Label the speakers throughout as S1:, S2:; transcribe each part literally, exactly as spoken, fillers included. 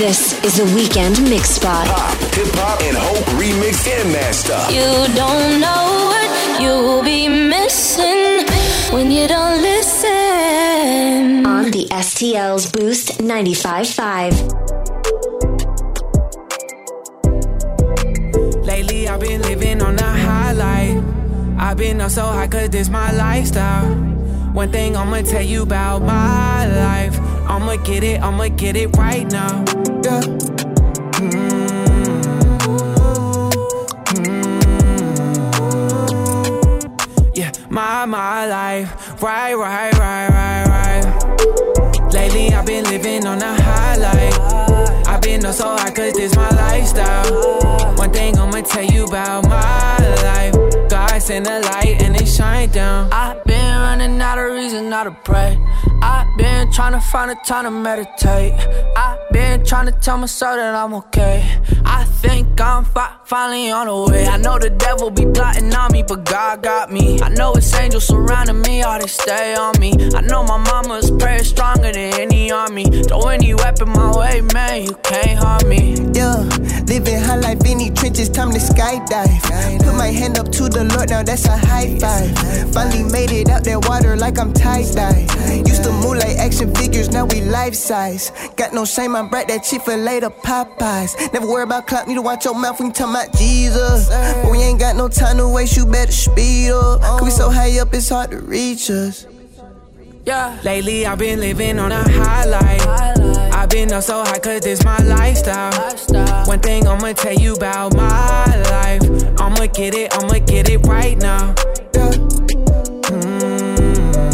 S1: This is the Weekend Mix Spot.
S2: Pop, hip-hop, and Hope remix and master.
S3: You don't know what you'll be missing when you don't listen.
S1: On the S T L's Boost ninety-five point five.
S4: Lately I've been living on the highlight. I've been up so high cause this my lifestyle. One thing I'ma tell you about my life, I'ma get it, I'ma get it right now. Yeah. Mm-hmm. Mm-hmm. Yeah, my, my life, right, right, right, right, right. Lately I've been living on a highlight. I've been up so high cause this my lifestyle. One thing I'ma tell you about my life, God send a light and it shine down. I've been running out of reason not to pray. I've been trying to find a time to meditate. I've been trying to tell myself that I'm okay. I think I'm fi- finally on the way. I know the devil be plotting on me, but God got me. I know it's angels surrounding me, all they stay on me. I know my mama's prayer is stronger than any army. Throw any weapon my way, man, you can't harm me.
S5: Yeah, living high life, any trenches, time to skydive. Put my hand up to the Lord, now that's a high five. Finally made it out that water like I'm tie-dye. Used to move like action figures, now we life size. Got no shame, I'm brat that Chick-fil-A to Popeyes. Never worry about clout, need to watch your mouth when you talk about Jesus. But we ain't got no time to waste, you better speed up. Cause we so high up, it's hard to reach us.
S4: Yeah. Lately I've been living on a highlight. highlight. I've been up so high cause this my lifestyle. lifestyle. One thing I'ma tell you about my life, I'ma get it, I'ma get it right now. Yeah. Mm-hmm.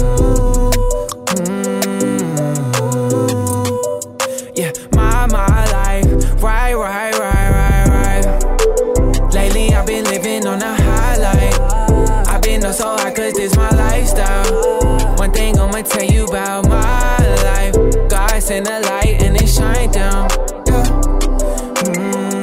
S4: Mm-hmm. Yeah, my, my life, right, right, right, right, right. Lately I've been living on a highlight. I've been up so high cause this my lifestyle. One thing I'ma tell you about my life, God send a light and it shine down. Yeah. Mm-hmm.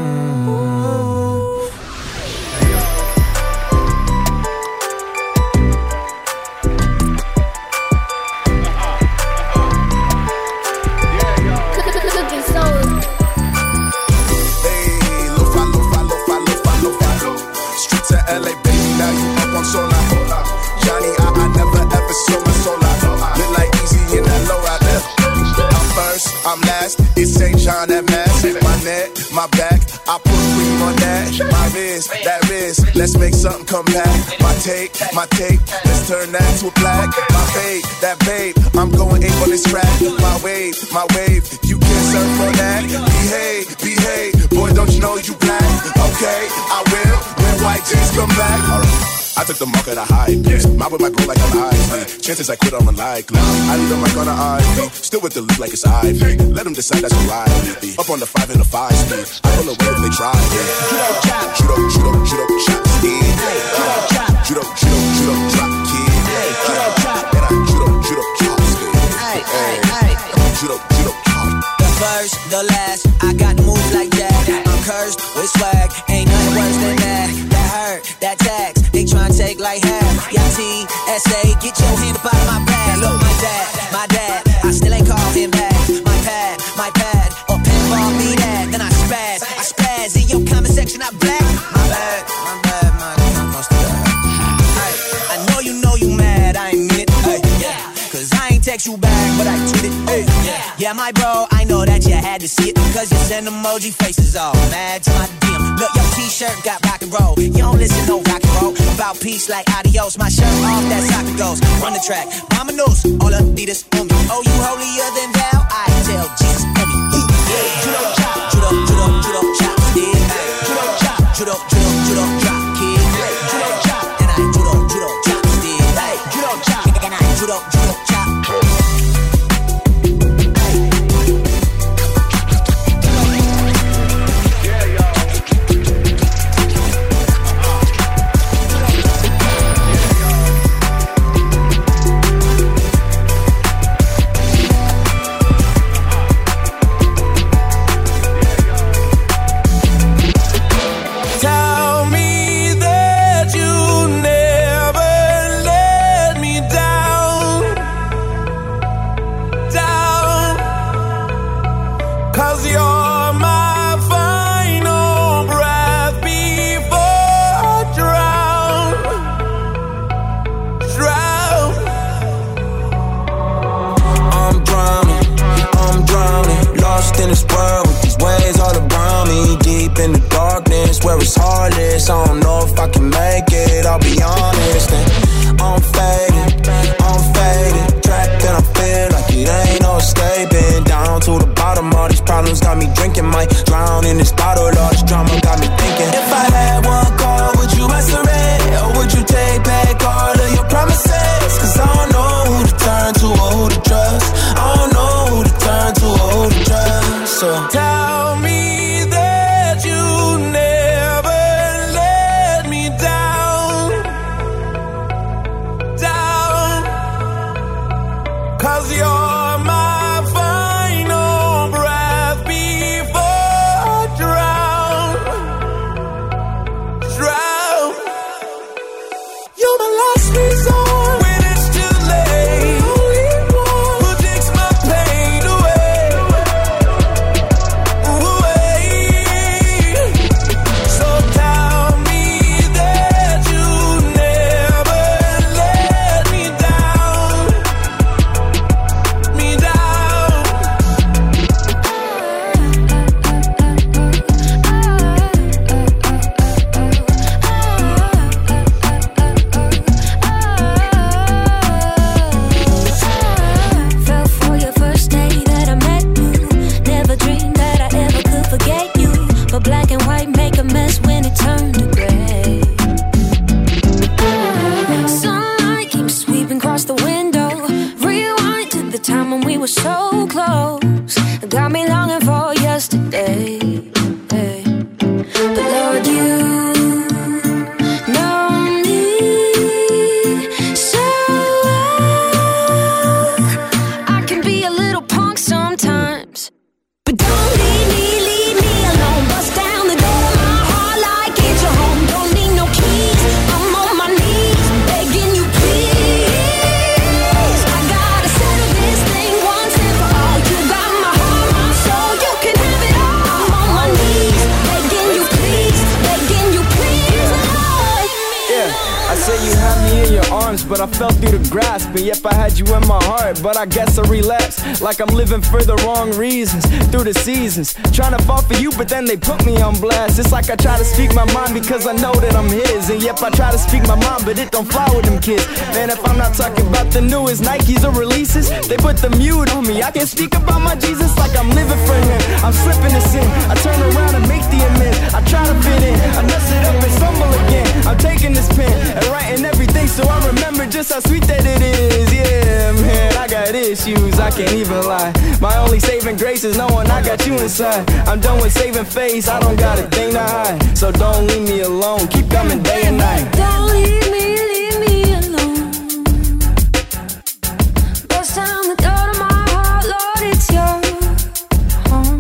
S6: Hey, lo-fi, lo-fi, lo-fi, lo-fi, lo-fi. Street to L A, baby, now you up on Sola. Johnny, I, I never ever sold my soul out. Look like easy in that low out there. I'm first, I'm last. It's Saint John that mask. My neck, my back, I put cream on that. My wrist, that wrist. Let's make something come back. My take, my tape. Let's turn that to a plaque. My babe, that babe. I'm going ape on this track. My wave, my wave. You can't surf on that. Behave, behave. Boy, don't you know you black? Okay, I will. When white jeans come back. All right. I took the mark at a high place. Mouth with my bro like I'm Isley. Chances I quit are unlikely. I need a mic on the I V. Still with the loop like it's I V. Let them decide that's a ride. Up on the five and the five speed. I pull away if they try. Judo chop. Judo, judo, judo chop. Judo chop. Judo, judo, judo drop kid. Judo chop. And I judo, judo chop. Judo, judo chop.
S7: The first, the last. I got moves like that. I'm cursed with swag. Ain't nothing worse than that. That hurt, that tax. They tryna take like half. Yeah, T S A, get your hand up out of my bag. Look, my dad, my dad, I still ain't call him back. My pad, my pad, or pinball me that. Then I spaz, I spaz. In your comment section, I black. My bad, my bad, my bad. Must have died. I know you know you mad, I ain't mean it. Ay, yeah. Cause I ain't text you back, but I tweeted. Ay, yeah. yeah, my bro, I know that you had to see it. Cause you send emoji faces all mad to my D M. Look, your t-shirt got rock and roll. You don't listen no rock and roll. About peace like adios. My shirt off, that soccer goes. Run the track. Mama knows all Adidas on me. Oh, you holier than thou? I tell Jesus on me. Yeah. Judo chop. Judo, judo, judo chop. Yeah. Judo chop. Judo, judo, judo drop. Kid. Judo chop. And I judo, judo chop. Yeah. Judo chop. And I judo, judo chop.
S4: 'Cause you're my final breath before I drown, drown. I'm drowning, I'm drowning, lost in this world with these waves all around me. Deep in the darkness where it's heartless, I don't know if I can make it, I'll be honest. And I'm faded, I'm faded, trapped and I feel like it ain't no escaping. Down to the bottom, all these problems got me drinking, might drown in this bottle, all this drama got me thinking. If I had one call, would you answer it? Or would you take back all of your promises? 'Cause I don't know who to turn to or who to trust, I don't know who to turn to or who to trust. So tell me that you never let me down, down. 'Cause you're my final breath before I drown, drown. You're my last resort when it's too late. Who takes my pain away, away? So tell me that you never let me down, me down.
S3: Fell for your first day that I met you. Never dreamed that I ever could forget you. But black and white make a mess when it turned to gray. Sunlight keeps sweeping across the window. Rewind to the time when we were so close. It got me longing for yesterday. Hey. But Lord, you know me so well. I can be a little punk sometimes, but don't leave me, leave me alone. Bust down the door to my heart like it's your home. Don't need no keys, I'm on my knees, begging you please. I gotta settle this thing once and for all. You got my heart, my soul, you can have it all. I'm on my knees, begging you please, begging you please, Lord.
S4: Yeah, I say you had me in your arms, but I fell through the grasp. And yep, I had you in my heart, but I guess I relapsed. Like I'm living for the wrong reasons, through the seasons. Trying to fall for you, but then they put me on blast. It's like I try to speak my mind because I know that I'm his. And yep, I try to speak my mind, but it don't fly with them kids. Man, if I'm not talking about the newest Nikes or releases, they put the mute on me. I can speak about my Jesus like I'm living for him. I'm slipping to sin, I turn around and make the amends. I try to fit in, I mess it up and stumble again. I'm taking this pen and writing everything so I remember just how sweet that it is. Yeah, man, I got issues, I can't even lie. My only saving grace is knowing I got you inside. I'm done with saving face, I don't got a thing to hide. So don't leave me alone, keep coming day and night.
S3: Don't leave me, leave me alone. Bust down the door to my heart, Lord, it's your home.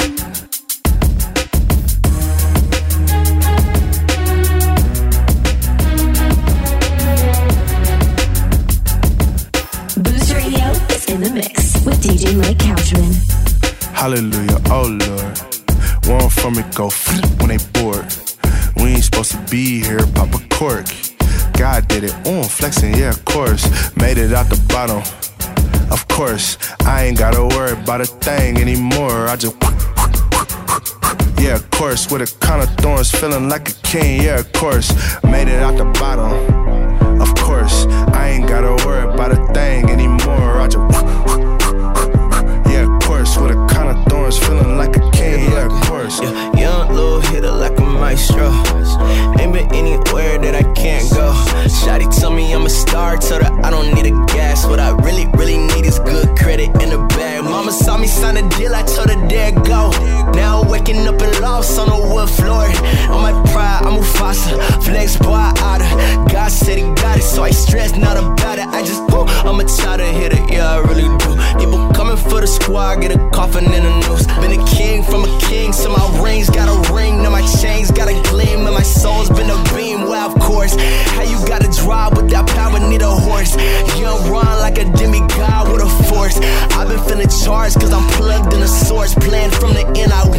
S1: Boost Radio is in the mix with D J Mike Couchman.
S6: Hallelujah, oh Lord. One from it go when they bored. We ain't supposed to be here, pop a cork. God did it, on flexing, yeah, of course. Made it out the bottom, of course. I ain't gotta worry about a thing anymore. I just, yeah, of course. With a crown of thorns, feeling like a king, yeah, of course. Made it out the bottom, of course. I ain't gotta worry about a thing anymore. I just, yeah, of course. With a crown of thorns, feeling like a king, yeah, of course.
S4: Yeah, young little hitter like a maestro. Ain't been anywhere that I can't go. Shawty told me I'm a star, told her I don't need a gas. What I really, really need is good credit in the bag. Mama saw me sign a deal, I told her there go. Now waking up in lost on the wood floor. On my pride, I'm Mufasa, flex boy outer. God said he got it, so I stress not about it. I just, woo, I'm a child hitter, yeah, I really do. People coming for the squad, get a coffin in the noose. Been a king from a king, so my rings got a ring. Now my chains got a gleam, and my soul's been a beam. Well, of course, how you gotta drive without power, need a horse. Young run like a demigod with a force. I've been feeling charged, cause I'm plugged in the source. Playing from the end, I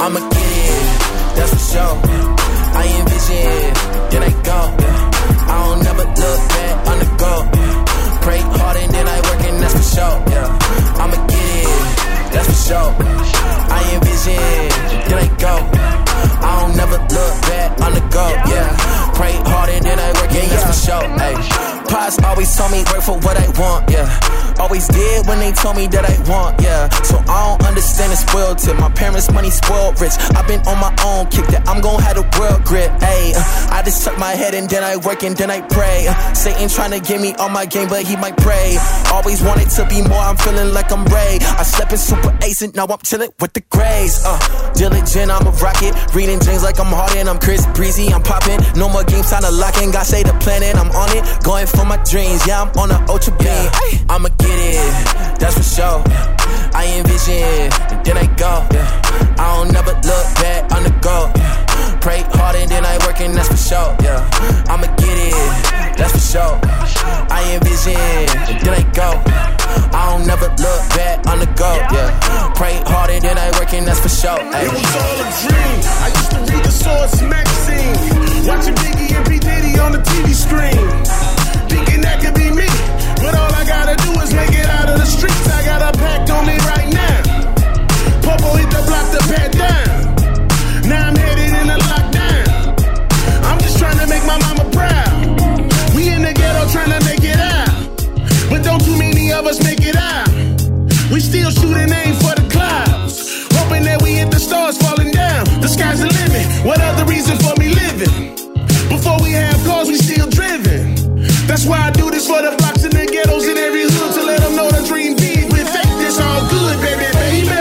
S8: I'ma get it, that's for sure. I envision, then I go. I don't never look back on the go. Pray hard and then I work and that's for sure. Yeah. I'ma get it, that's for sure. I envision, then I go. I don't never look back on the go. Yeah. Pray hard and then I work and that's for sure. Ay. Pops always told me work for what I want. Yeah. Always did when they told me that I want, yeah. So I don't understand the spoiled tip. My parents' money spoiled rich. I've been on my own kick that I'm gon' have the world grip, ayy. I just tuck my head and then I work and then I pray. Satan tryna get me on my game, but he might pray. Always wanted to be more, I'm feeling like I'm Ray. I slept in super ace and now I'm chillin' with the grays. Uh, diligent, I'm a rocket. Reading James like I'm Harden. I'm Chris Breezy, I'm poppin'. No more games, time to lock in. God say the planet, I'm on it. Going for my dreams, yeah, I'm on an ultra beam. Yeah. I'ma get it, that's for sure. I envision, and then I go. I don't never look back on the go. Pray hard and then I work and that's for sure. Yeah, I'ma get it, that's for sure. I envision, and then I go. I don't never look back on the go. Yeah, pray hard and then I work and that's for sure. Ay.
S9: It was all a dream. I used to read the Source magazine, watching Biggie and P Diddy on the T V screen, thinking that could be me. But all I gotta do is make it out of the streets. I got a pack on me right now. Popo hit the block, the pad down. Now I'm headed in a lockdown. I'm just trying to make my mama proud. We in the ghetto trying to make it out, but don't too many of us make it out. We still shooting aim for the clouds, hoping that we hit the stars falling down. The sky's the limit. What other reason for me living? Before we have cars, we still driven. That's why I do this for the blocks and the ghettos in every hood, to let them know the dream big. With faith, it's all good, baby, baby.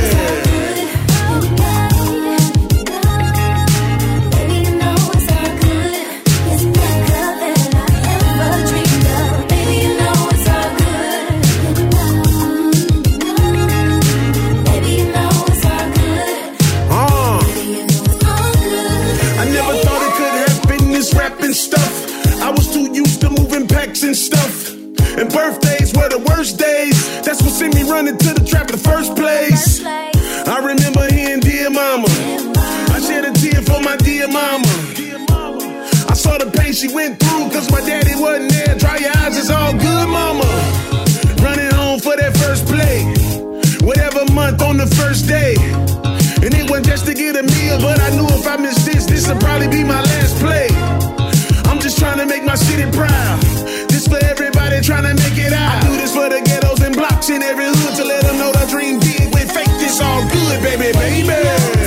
S9: And stuff, and birthdays were the worst days. That's what sent me running to the trap in the first place. I remember hearing dear mama. I shed a tear for my dear mama. I saw the pain she went through, cause my daddy wasn't there. Dry your eyes, it's all good, mama. Running home for that first play, whatever month on the first day. And it wasn't just to get a meal, but I knew if I missed this, this would probably be my last play. I'm just trying to make my city proud. This for everybody trying to make it out. I do this for the ghettos and blocks in every hood, to let them know the dream big. With faith, it's all good, baby, baby.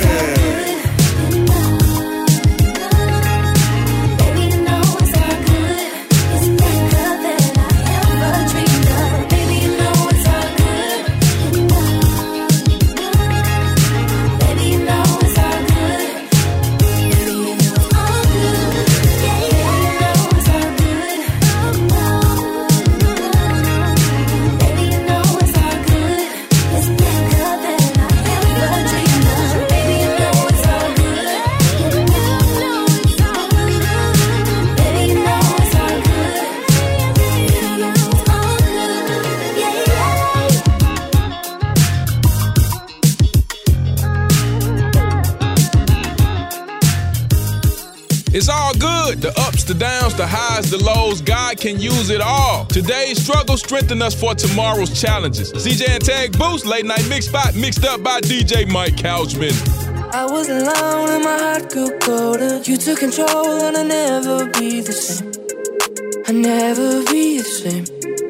S10: It's all good. The ups, the downs, the highs, the lows. God can use it all. Today's struggle strengthen us for tomorrow's challenges. C J and Tag Boost, late night mix spot, mixed up by D J Mike Couchman.
S11: I was alone and my heart grew colder. You took control and I'll never be the same. I'll never be the same.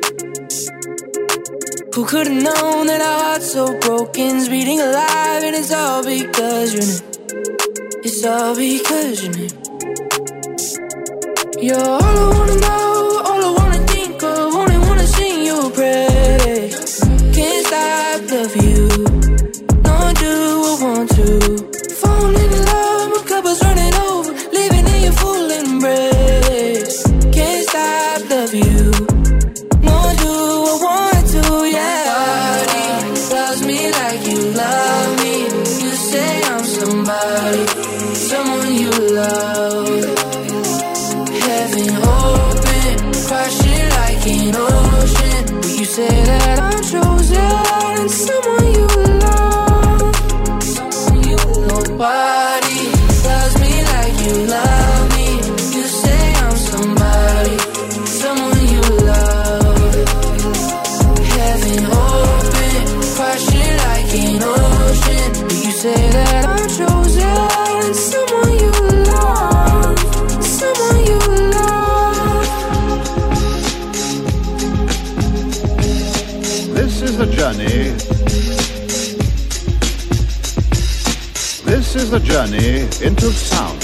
S11: Who could've known that our heart's so broken's beating alive, and it's all because your name. It's all because your name. You're all I wanna know, all I wanna think of, only wanna sing your praise. Can't stop loving you, nor do I want to. Falling in love, my cup is running over, living in your full embrace. Can't stop loving you, nor do I want to, yeah. Nobody loves me like you love me. You say I'm somebody, someone you love. Heaven open, crashing like an ocean. But you say that I'm chosen, someone
S12: journey. This is the journey into sound.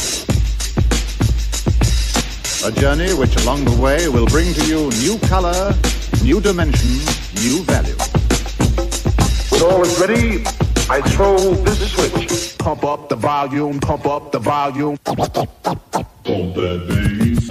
S12: A journey which along the way will bring to you new color, new dimension, new value.
S13: When all is ready, I throw this switch. Pump up the volume, pump up the volume. Pump that bass.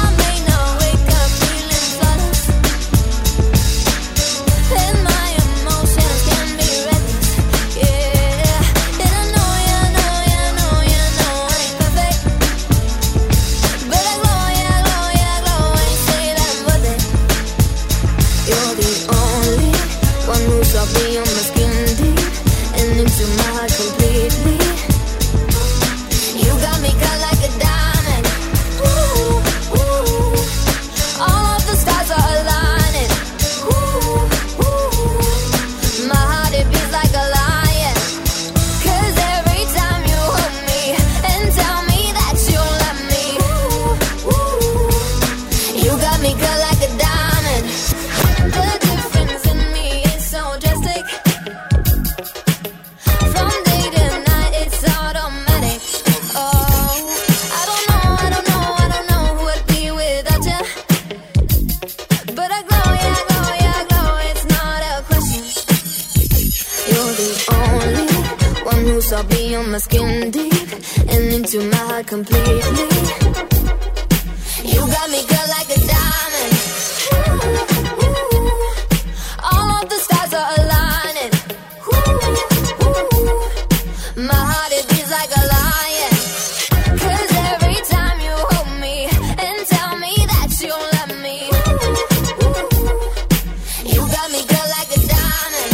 S3: Skin deep and into my heart completely. You got me good like a diamond. Ooh, ooh. All of the stars are aligning. Ooh, ooh. My heart it beats like a lion. 'Cause every time you hold me and tell me that you love me, ooh, ooh. You got me good like a diamond.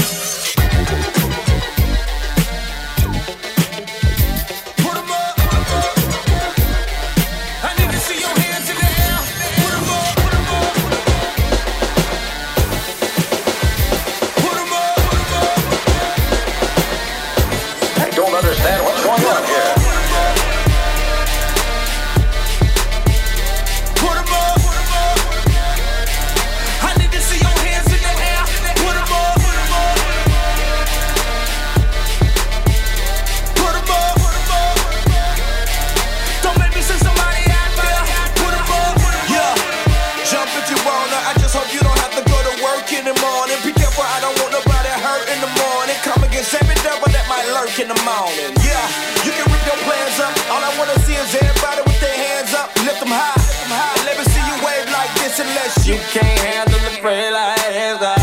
S8: In the morning, yeah, you can rip your plans up. All I wanna see is everybody with their hands up, lift them high, lift them high. And let me see you wave like this, unless you can't handle the prayer like hands up.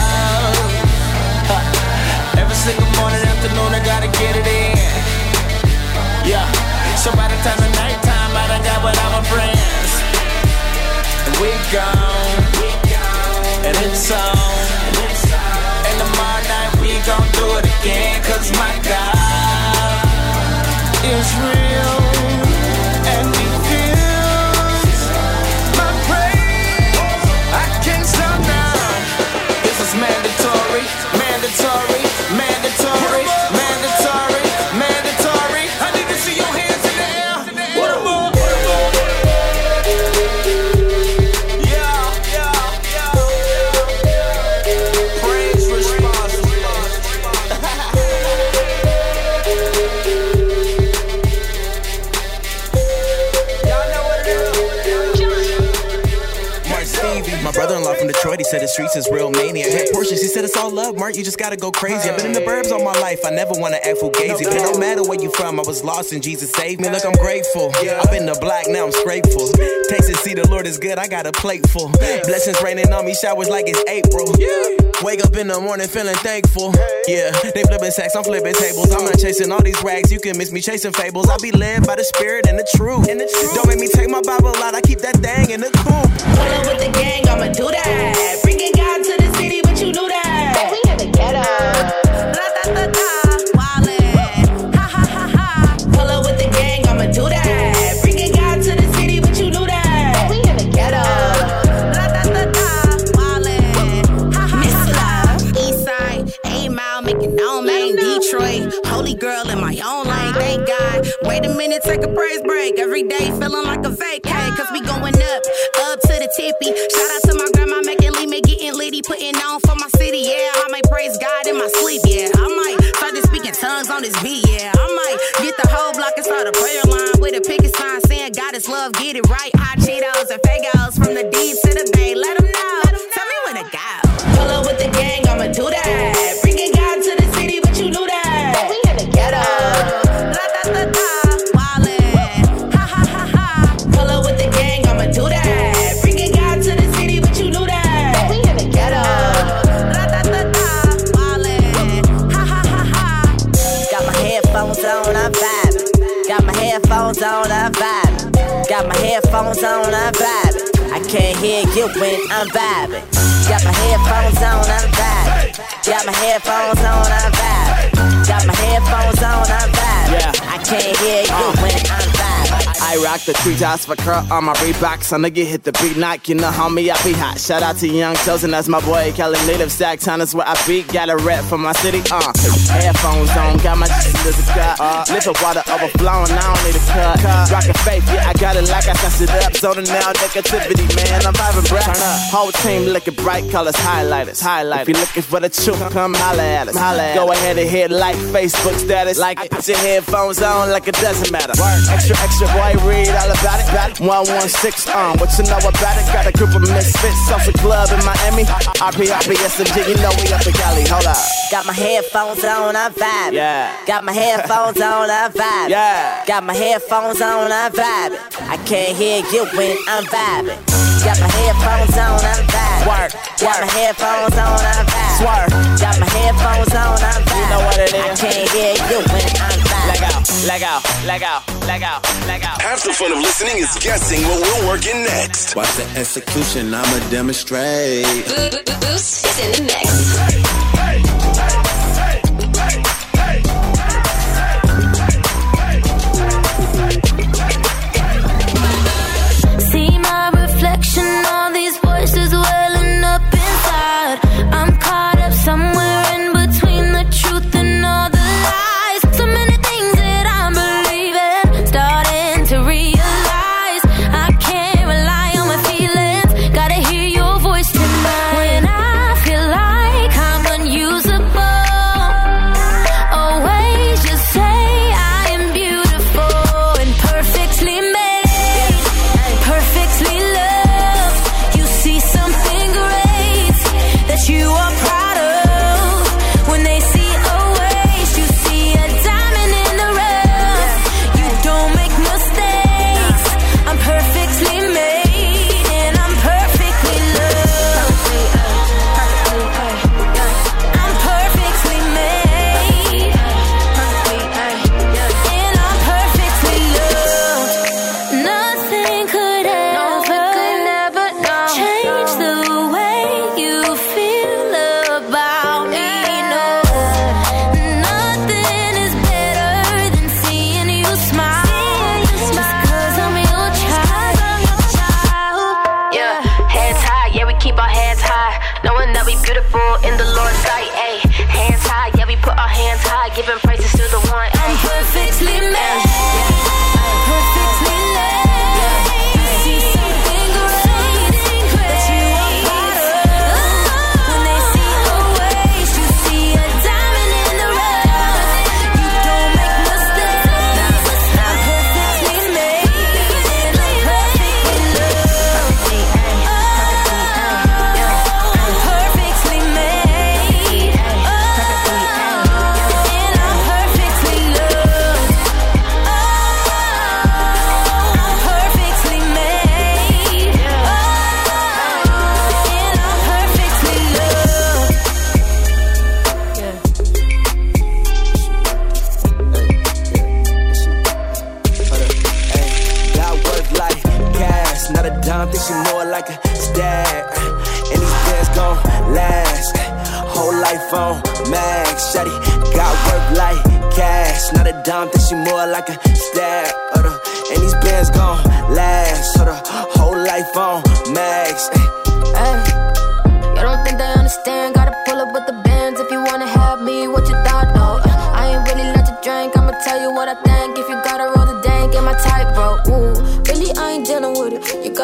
S8: Every single morning, afternoon, I gotta get it in. Yeah, so by the time of nighttime, I done got with all my friends, and we gone, and it's on. And tomorrow night we gon' do it again, 'cause my God is real, and he feels my praise. I can't stop now. This is mandatory, mandatory, mandatory, mandatory, mandatory. I need to see your hands in the air. What more? Yeah, yeah, yeah. Praise response.
S14: My brother-in-law from Detroit, he said the streets is real mania. Had Porsche, she said it's all love, Mark, you just gotta go crazy. I've been in the burbs all my life, I never wanna act fugazi. But it don't matter where you from, I was lost and Jesus saved me. Look, I'm grateful. I've been the black, now I'm grateful. Taste and see the Lord is good, I got a plate full. Blessings raining on me, showers like it's April. Wake up in the morning feeling thankful. Yeah, they flipping sacks, I'm flipping tables. I'm not chasing all these rags, you can miss me chasing fables. I be led by the spirit and the truth. Don't make me take my Bible out, I keep that thing in the coop.
S15: Pull up with the gang, I'ma do that. Bringing God to the city, but you knew that. We in the ghetto. La da da da, wildin'. Ha ha ha ha. Pull up with the gang, I'ma do that. Bringing God to the city, but you knew that. We in the ghetto. La da da da, wildin'. Ha ha ha ha. Eastside, eight mile, making known, man. Detroit, holy girl in my own lane. Thank God. Wait a minute, take a praise break. Every day feeling like a vacay, 'cause we going up, up to the tippy. Shout out to my grandma making lean, me getting litty, putting on for my city. Yeah, I might pray praise God in my sleep, yeah. I might start to speak in tongues on this beat, yeah. I might get the whole block and start a prayer line with a picket sign saying God is love, get it right. Hot Cheetos and Fagos from the deep to the bay. Let them know. Tell me when to go. Pull up with the gang, I'ma do that. Bringing God to the city, but you knew that. But we in the ghetto. La da da da. Wildin'. Ha ha ha ha. Pull up with the gang, I'ma do that. Bringing God to the city, but you knew that. But we in the ghetto. La da da da. Wildin'. Ha ha ha ha.
S7: Got my headphones on, I'm vibing. Got my headphones on, I'm vibing. Got my headphones on, I'm vibing. I can't hear you when I'm vibing. Got my headphones on, I'm vibing. Got my headphones on, I'm vibing. Got my headphones on, I'm vibing. Yeah. I can't hear you uh. when I'm vibing.
S14: I rock the treetops for curl on my Reeboks. So nigga hit the beat knock, you know homie, I be hot. Shout out to Young Chosen, that's my boy Cali native. Sacktown is where I beat, got a rep for my city. Uh, headphones on, got my Jesus is cut. Uh, liquor water overflowing, I don't need a cut. cut. Rockin' faith, yeah, I got it like I sense it up. Zoning now, negativity, man, I'm vibing, bruh. Turn up, whole team looking bright colors, highlighters, highlighters. If you looking for the truth, come holla at us. Holla at Go ahead and hit like Facebook status. Like it, put your headphones on like it doesn't matter. Work. Extra, extra, boy, read all about it. one one six, um, what you know about it? Got a group of misfits off the club in Miami. R P, R P, S M G, you know we up in Cali. Hold up.
S7: Got my headphones on, I'm vibing.
S14: Yeah.
S7: Got my headphones on, I'm vibing.
S14: Yeah.
S7: Got my headphones on, I'm vibing. I can't hear you when I'm vibing. Got my headphones on, I'm vibing.
S14: Work.
S7: Got my headphones on, I'm vibing.
S14: Swerve.
S7: Got my headphones on, I'm vibing.
S14: You know what it is.
S7: I can't hear you when I'm vibing.
S14: Leg out, leg out, leg out, leg out, leg out.
S2: Half the fun of listening is guessing what we're working next.
S16: Watch the execution, I'ma demonstrate.
S1: Boost is in the mix.
S3: See my reflection, all these voices welling up inside. I'm caught up somewhere in between the truth and all the lies. So many things that I'm believing, starting to realize I can't rely on my feelings. Gotta hear your voice tonight. When I feel like I'm unusable, always just say I am beautiful and perfectly made, perfectly loved. You see something great that you are proud of. When they see a waste, you see a diamond in the rough. You don't make mistakes. I'm perfectly made and I'm perfectly loved. I'm perfectly made and I'm perfectly loved. Nothing could ever change the way you feel about me. No, nothing is better than seeing you smile. Just 'cause I'm your child.
S17: Yeah, hands high, yeah, we keep our hands high. Knowing that we beautiful in the Lord's sight, ayy. Hands high, yeah, we put our hands high. Giving praises to the one,
S3: I'm
S17: ayy.
S3: perfectly made. Perfectly loved. You see something great that you are proud of. When they see a waste, you see a diamond in the rough. You don't make mistakes. I'm perfectly made and I'm perfectly loved. I'm perfectly made. And I'm perfectly loved. I'm perfectly made. And I'm perfectly loved.
S8: Got work like cash, not a dime, think she more like a stag. And these bands gon' last, whole life on max. Shawty got work like cash, not a dime, think she more like a stag. And these bands gon' last, so the whole life on max.
S3: Ay, you don't think they understand? Gotta pull up with the bands if you wanna have me. What you thought? No, I ain't really let you drink. I'ma tell you what I think. If you gotta roll the dank, get my type, bro. Ooh, really, I ain't dealing with it. You gotta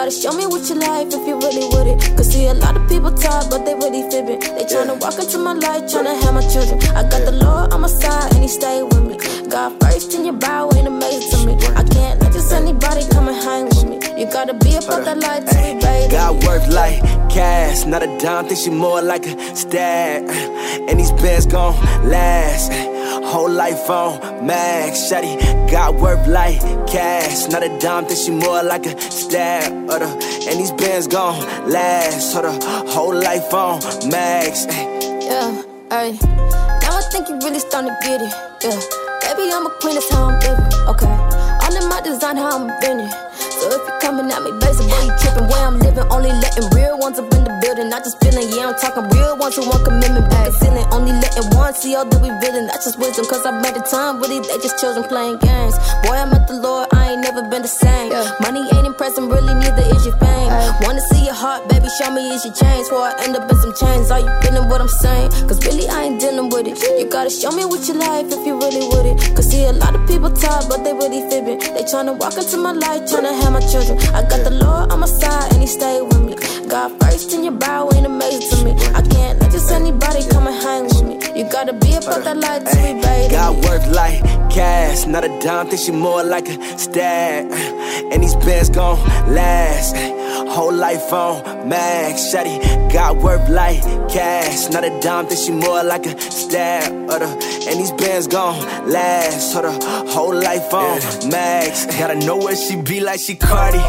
S11: gotta show me what you like if you really with it. Cause see a lot of people talk, but they really fibbing. They tryna walk into my life, tryna have my children. I got the Lord on my side and he stay with me. God first in your bow ain't amazing to me. I can't let just anybody come and hang with me. You gotta be about that life to be baby.
S8: God worth like cash, not a dime, think she more like a stab. And these bands gon' last, whole life on max. Shawty, God worth like cash, not a dime, think she more like a stab. Uh, the, and these bands gon' last, so the whole life on max.
S11: Yeah, ayy. Now I think you really starting to get it. Yeah, baby, I'm a queen, that's how I'm living. Okay, all in my design, how I'm bending. So if you're coming at me, basic, boy, you tripping. Where I'm living, only letting real ones up in the building. Not just feeling, yeah, I'm talking real ones who want commitment. Back ceiling, only letting one see all that we villain. That's just wisdom, cause I made the time, really, they just children playing games. Boy, I met the Lord, I ain't never been the same. Yeah. Money ain't impressing, really, neither is your fame. Ay. Wanna see your heart, baby, show me is your chains. Before I end up in some chains, are you feeling what I'm saying? Cause really, I ain't dealing with it. You gotta show me what you like if you really with it. Cause see, a lot of people talk, but they really fibbing. They tryna walk into my life, tryna have my children. I got the Lord on my side and he stay with me. God first in your bow ain't amazing to me. I can't let just anybody come and hang with me. You gotta be about that life to be baby.
S8: God worth like cash, not a dime, think she more like a stab. And these bands gon' last, whole life on max. Shawty, God worth like cash, not a dime, think she more like a stab. Uh, the, and these bands gon' last, so the whole life on yeah. max. Gotta know where she be like she Cardi.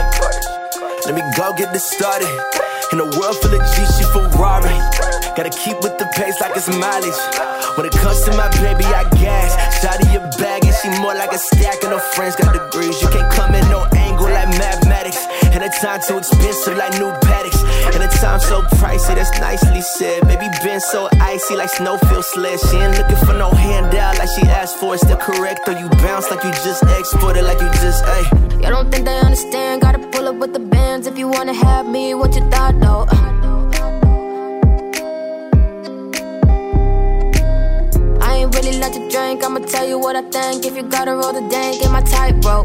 S8: Let me go get this started. In a world full of G, she Ferrari. Gotta keep with the pace like it's mileage. When it comes to my baby, I gas. Shawty your bag and she more like a stack. And her friends got degrees. You can't come in no angle like mathematics. And the time too expensive like new paddocks. And the time so pricey, that's nicely said. Baby been so icy like snowfield sled. She ain't looking for no handout like she asked for. It's still correct or you bounce like you just exported, like you just, ayy.
S11: You don't think they understand? Gotta pull up with the bands if you wanna have me. What you thought though? I ain't really let you drink. I'ma tell you what I think. If you gotta roll the dank, get my tightrope.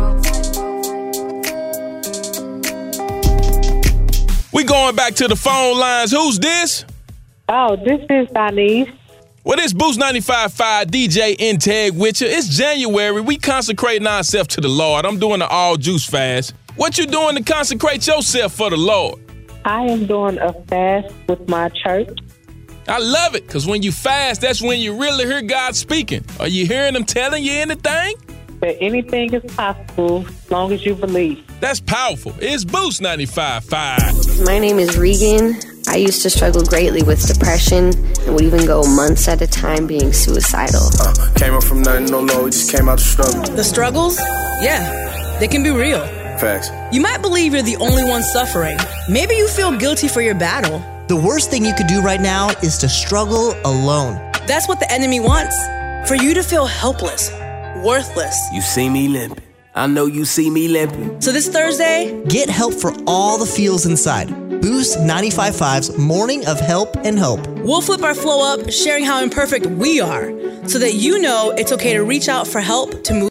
S10: We going back to the phone lines. Who's this?
S18: Oh, this is Denise.
S10: Well, this Boost ninety-five point five D J Integ with you. It's January. We consecrating ourselves to the Lord. I'm doing the all juice fast. What you doing to consecrate yourself for the Lord?
S18: I am doing a fast with my church.
S10: I love it, because when you fast, that's when you really hear God speaking. Are you hearing him telling you anything?
S18: That anything is possible as long as you believe.
S10: That's powerful. It's Boost ninety-five point five.
S19: My name is Regan. I used to struggle greatly with depression and would even go months at a time being suicidal.
S20: Uh, came up from nothing, no low, we just came out the struggle.
S21: The struggles? Yeah, they can be real.
S20: Facts.
S21: You might believe you're the only one suffering. Maybe you feel guilty for your battle.
S22: The worst thing you could do right now is to struggle alone.
S21: That's what the enemy wants. For you to feel helpless, worthless.
S8: You see me limping. I know you see me limping.
S21: So this Thursday,
S22: get help for all the feels inside. Boost ninety-five point five's Morning of Help and Hope.
S21: We'll flip our flow up, sharing how imperfect we are, so that you know it's okay to reach out for help to move